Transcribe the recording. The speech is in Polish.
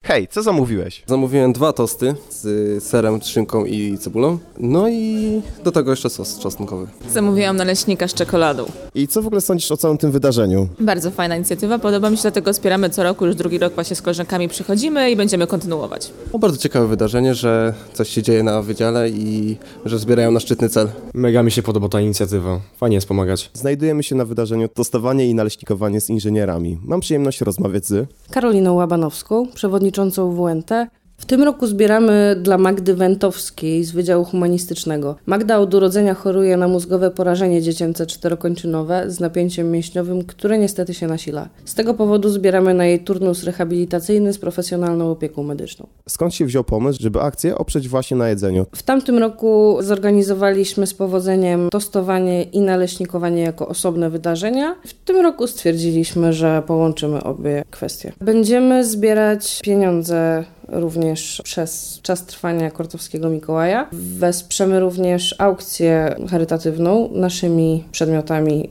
Hej, co zamówiłeś? Zamówiłem 2 tosty z serem, szynką i cebulą. No i do tego jeszcze sos czosnkowy. Zamówiłam naleśnika z czekoladą. I co w ogóle sądzisz o całym tym wydarzeniu? Bardzo fajna inicjatywa, podoba mi się, dlatego wspieramy co roku, już drugi rok właśnie z koleżankami przychodzimy i będziemy kontynuować. No, bardzo ciekawe wydarzenie, że coś się dzieje na wydziale i że zbierają na szczytny cel. Mega mi się podoba ta inicjatywa. Fajnie jest pomagać. Znajdujemy się na wydarzeniu Tostowanie i naleśnikowanie z inżynierami. Mam przyjemność rozmawiać z Karoliną Łabanowską, przewodniczącą WNT. W tym roku zbieramy dla Magdy Wentowskiej z Wydziału Humanistycznego. Magda od urodzenia choruje na mózgowe porażenie dziecięce czterokończynowe z napięciem mięśniowym, które niestety się nasila. Z tego powodu zbieramy na jej turnus rehabilitacyjny z profesjonalną opieką medyczną. Skąd się wziął pomysł, żeby akcję oprzeć właśnie na jedzeniu? W tamtym roku zorganizowaliśmy z powodzeniem tostowanie i naleśnikowanie jako osobne wydarzenia. W tym roku stwierdziliśmy, że połączymy obie kwestie. Będziemy zbierać pieniądze również przez czas trwania Kortowskiego Mikołaja. Wesprzemy również aukcję charytatywną naszymi przedmiotami